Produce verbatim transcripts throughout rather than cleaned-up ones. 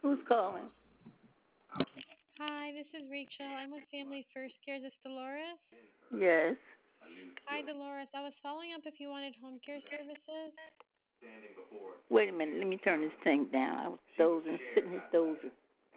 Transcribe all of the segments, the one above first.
Who's calling? Hi, this is Rachel. I'm with Family First Care. Is this Dolores? Yes. Hi, Dolores. I was following up if you wanted home care services. Wait a minute. Let me turn this thing down. I was dozing, sitting here dozing.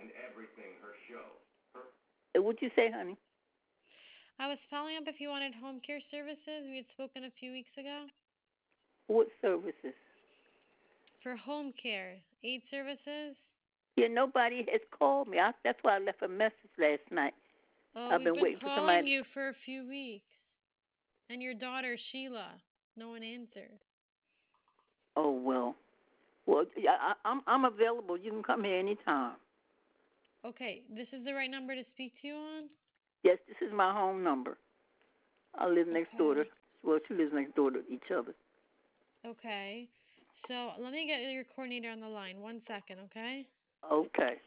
Uh, What'd you say, honey? I was following up if you wanted home care services. We had spoken a few weeks ago What services? for home care, aid services. Yeah, nobody has called me. I, that's why I left a message last night. Oh, I've we've been been waiting for calling somebody. you for a few weeks. And your daughter, Sheila. No one answered. Oh well. Well, yeah, I, I'm I'm available. You can come here anytime. Okay, this is the right number to speak to you on? Yes, this is my home number. I live next door to. Okay. Well, she lives next door to each other. Okay. So let me get your coordinator on the line. One second, okay? Okay.